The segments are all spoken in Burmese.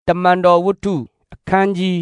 တမန်တော်ဝတ္ထုအခန်းကြီး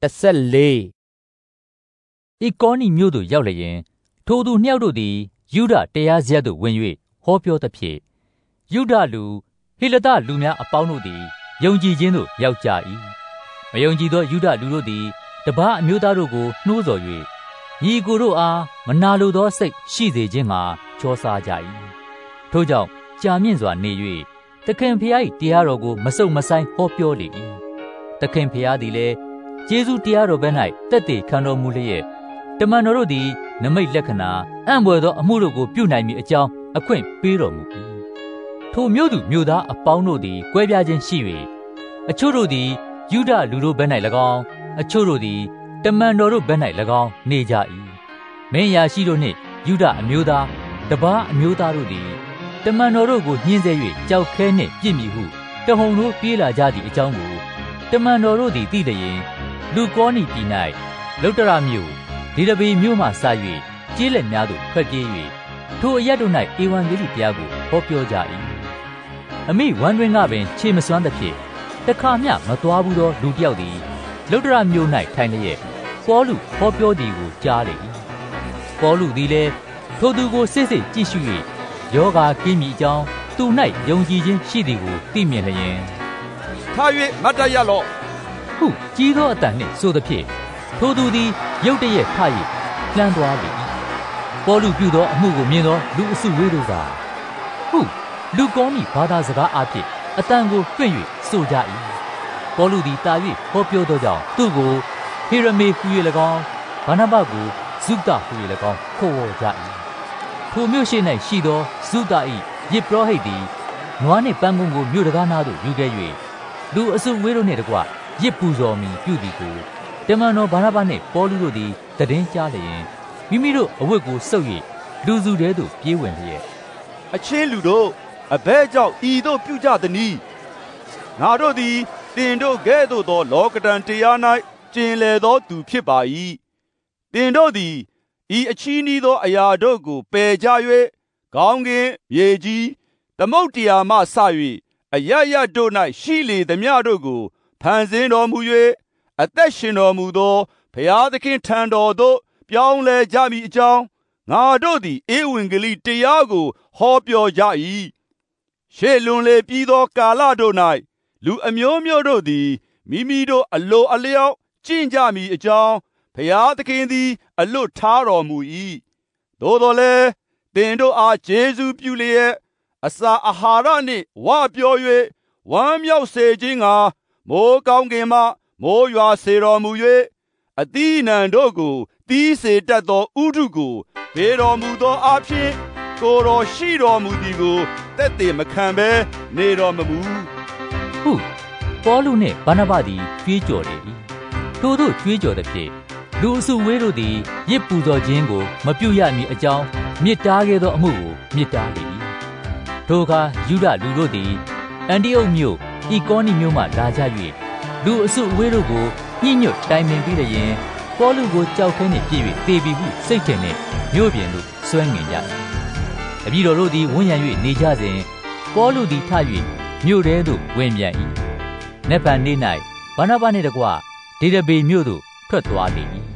14 ဤကောနိမြို့သို့ရောက်လျင်ထိုသူနှစ်ယောက်တို့သည်ယုဒတရားစရပ်သို့ဝင်၍ဟောပြောသဖြင့်ယုဒလူဟေလသလူများအပေါင်းတို့သည်ယုံကြည်ခြင်းသို့ရောက်ကြ၏မယုံကြည်သောယုဒလူတို့သည်တပါးအမျိုးသားတို့ကိုနှိုးဆော်၍ညီကိုတို့အားမနာလိုသောစိတ်ရှိစေခြင်းငှာချောစားကြ၏ထို့ကြောင့်ကြာမြင့်စွာနေ၍သခင်ဖျား၏တရားတော်ကိုမစုံမဆိုင်ဟောပြောလေ၏သခင်ဖျားသည်လည်းယေရှုတရားတော်ဘက်၌တက်တည်ခံတော်မူလျက်တမန်တော်တို့သည်နမိတ်လက္ခဏာအံ့ဘွယ်သောအမှုတို့ကိုပြုနိုင်မည်အကြောင်းအခွင့်ပေးတော်မူ၏ထိုမြို့သူမြို့သားအပေါင်းတို့သည်ကွဲပြားခြင်းရှိ၍အချို့တို့သည်ယုဒလူတို့ဘက်၌၎င်းအချို့တို့သည်တမန်တော်တို့ဘက်၌၎င်းနေကြ၏မင်းယာရှိတို့နှင့်ယုဒအမျိုးသားတပါးအမျိုးသားတို့သည်တမန်တော်တို့ကိုညှင်းဆဲ၍ကြောက်ခဲနှင့်ပြစ်မိဟုတဟုန်တို့ပြေးလာကြသည့်အကြောင်းကိုတမန်တော်တို့သည်သိလျင်လူကောနိပြည်၌လုတ္တရမြို့ဒေဒဗေမြို့မှစ၍ကျေးလက်များသို့ထွက်ပြေး၍ထိုအရပ်တို့၌ဧဝံဂေလိတရားကိုဟောပြောကြ၏အမိဝမ်းတွင်ကပင်ခြေမစွမ်းသဖြင့်တခါမျှမသွားဘူးသောလူတစ်ယောက်သည်လုတ္တရမြို့၌ထိုင်လျက်ပေါလုဟောပြောသည်ကိုကြားလေ၏ပေါလုသည်လည်းထိုသူကိုစစ်စစ်ကြည့်ရှု၍ယောဂါကင်းမြီအကြောင်းသူ၌ယုံကြည်ခြင်းရှိသည်ကိုသိမြင်လျင်ထား၍မတ်တရလော့ဟုကြီးသောအတန်နှင့်ဆိုသဖြင့်ထိုသူသည်ရုတ်တရက်ထ၍လှမ်းသွားလေ၏ပေါလုပြုသောအမှုကိုမြင်သောလူအစုဝေးတို့ကဟုလူကောနိဘာသာစကားအဖြစ်အတန်ကိုတွင့်၍ဆိုကြ၏ပေါလုသည်တာ၍ဟောပြောသောကြောင့်သူ့ကိုဟေရမေဟူ၍၎င်းဗာနဗကိုဇုဒဟူ၍၎င်းခေါ်ဝေါ်ကြ၏ထိုမြို့ရှိ၌ရှိသောဇုဒ၏ယေပရောဟိတ်သည်နွားနှင့်ပန်းကုန်းကိုမြို့တကားနာသို့ယူခဲ့၍လူအစုဝေးတို့နှင့်တကွရစ်ပူဇော်မီပြုသည်ကိုတမန်တော်ဗာနဗနှင့်ပေါလုတို့သည်တည်င်းကြားလျင်မိမိတို့အဝတ်ကိုဆုပ်၍လူစုထဲသို့ပြေးဝင်လျက်အချင်းလူတို့အဘဲကြောင့်ဤသို့ပြုကြသနည်းငါတို့သည်တင်တို့ကဲ့သို့သောလောကဓာတ်တရား၌ကျင်လည်သောသူဖြစ်ပါ၏တင်တို့သည်ဤအချီးနှီးသောအရာတို့ကိုပယ်ကြ၍ခေါင်းကင်မြေကြီးသမုတ်တရားမှဆ၍အရရတို့၌ရှိလေသမျှတို့ကိုဖန်ဆင်းတော်မူ၍အသက်ရှင်တော်မူသောဘုရားသခင်ထံတော်သို့ပြောင်းလဲကြမည်အကြောင်းငါတို့သည်ဧဝံဂေလိတရားကိုဟောပြောကြ၏ရှေ့လွန်လေပြီးသောကာလတို့၌လူအမျိုးမျိုးတို့သည်မိမိတို့အလိုအလျောက်ကျင့်ကြမည်အကြောင်းဘုရားသခင်သည်အလွတ်ထားတော်မူ၏သို့တော်လည်းသင်တို့အားကျေးဇူးပြုလျက်အစာအာဟာရနှင့်ဝပြော၍ဝမ်းမြောက်စေခြင်းငှာမိုးကောင်းကင်မှမိုးရွာစေတော်မူ၍အသီးအနှံတို့ကိုသီးစေတတ်သောဥဒုကိုဘေတော်မူသောအဖြစ်ကိုယ်တော်ရှိတော်မူသည်ကိုသက်သေမခံဘဲနေတော်မမူဟုပေါလုနှင့်ဗာနဗသည်ကြွေးကြော်လေ၏ထို့သို့ကြွေးကြော်သဖြင့်လူအစုဝေးတို့သည်ရစ်ပူဇော်ခြင်းကိုမပြုရမည်အကြောင်းမြစ်တားခဲ့သောအမှုကိုမြစ်တားလေ၏ထိုအခါယုဒလူတို့သည်အန္တိအုတ်မြို့ဤကောနိမြို့မှလာကြ၍လူအစုအဝေးတို့ကိုညှိညွတ်တိုင်ပင်ပြီးလျင်ပေါလုကိုကြောက်ခဲနှင့်ပြည့်၍သေပြီဟုစိတ်ထင်နှင့်မြို့ပြင်သို့ဆွဲငင်ကြ၏တပည့်တော်တို့သည်ဝန်းရံ၍နေကြစဉ်ပေါလုသည်ထ၍မြို့ထဲသို့ဝင်ပြန်၏နက်ဖြန်နေ့၌ဗာနဗနှင့်တကွဒေဒဗေမြို့သို့ထွက်သွားလေ၏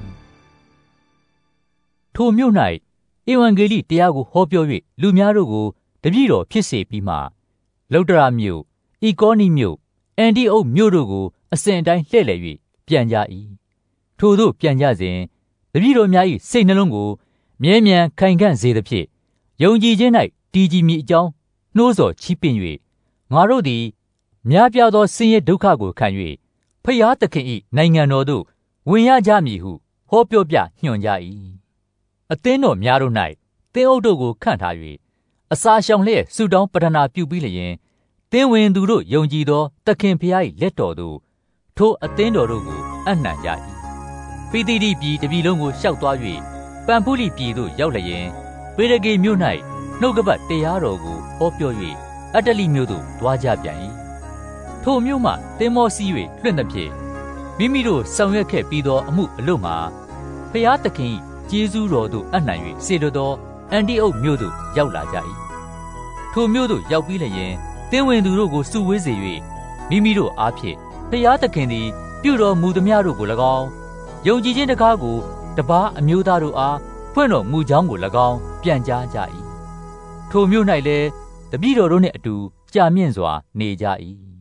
ထိုမြို့၌ဧဝံဂေလိတရားကိုဟောပြော၍လူများတို့ကိုတပည့်တော်ဖြစ်စေပြီးမှလုတ္တရမြို့ဤကောနိမြို့အန္တိအုတ်မြို့တို့ကိုအစဉ်အတိုင်းလှည့်လည်၍ပြန်ကြ၏ထိုသို့ပြန်ကြစဉ်တပည့်တော်များ၏စိတ်နှလုံးကိုမြဲမြံခိုင်ခံ့စေသဖြင့်ယုံကြည်ခြင်း၌တည်ကြည်မည်အကြောင်းနှိုးဆော်ချီးပင့်၍ငါတို့သည်များပြားသောဆင်းရဲဒုက္ခကိုခံ၍ဖျားသခင်၏နိုင်ငံတော်သို့ဝင်ရကြမည်ဟုဟောပြောပြညွှန်ကြ၏အသင်းတော်များတို့၌သင်းအုပ်တို့ကိုခန့်ထား၍အစာရှောင်လျက်ဆုတောင်းပတနာပြုပြီးလျင်သင်းဝင်သူတို့ယုံကြည်သောသခင်ဖျား၏လက်တော်သို့ထိုအသင်းတော်တို့ကိုအနှံကြ၏ပိသိတိပြည်တပြည်လုံးကိုရှောက်သွား၍ပန်ဖုလိပြည်သို့ရောက်လျင်ပေရဂေမြို့၌နှုတ်ကပတ်တရားတော်ကိုဟောပြော၍အတ္တလိမြို့သို့သွားကြပြန်၏ထိုမြို့မှသင်္ဘောစီး၍လွင့်သဖြင့်မိမိတို့ဆောင်ရွက်ခဲ့ပြီးသောအမှုအလို့မှာဖျားသခင်၏ကျေးဇူးတော်သို့အနှံ၍စေလိုသောအန္တိအုတ်မြို့သို့ရောက်လာကြ၏ထိုမြို့သို့ရောက်ပြီးလျင်သင်ဝင်သူတို့ကိုစုဝေးစေ၍မိမိတို့အားဖြင့်ဖျားသခင်သည်ပြုတော်မူသည်များတို့ကို၎င်းယုံကြည်ခြင်းတကားကိုတပါးအမျိုးသားတို့အားဖွင့်တော်မူကြောင်းကို၎င်းပြန်ကြားကြ၏ထိုမြို့၌လည်းတပည့်တော်တို့နှင့်အတူကြာမြင့်စွာနေကြ၏